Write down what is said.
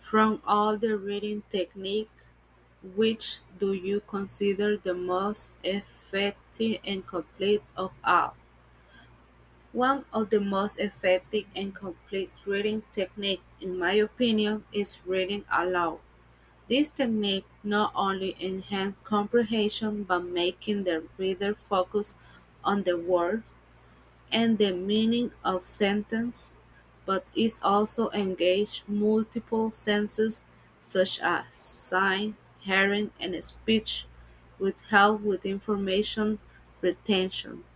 From all the reading techniques, which do you consider the most effective and complete of all? One of the most effective and complete reading techniques, in my opinion, is reading aloud. This technique not only enhances comprehension by making the reader focus on the words and the meaning of sentence, but it also engages multiple senses such as sight, hearing, and speech, with help with information retention.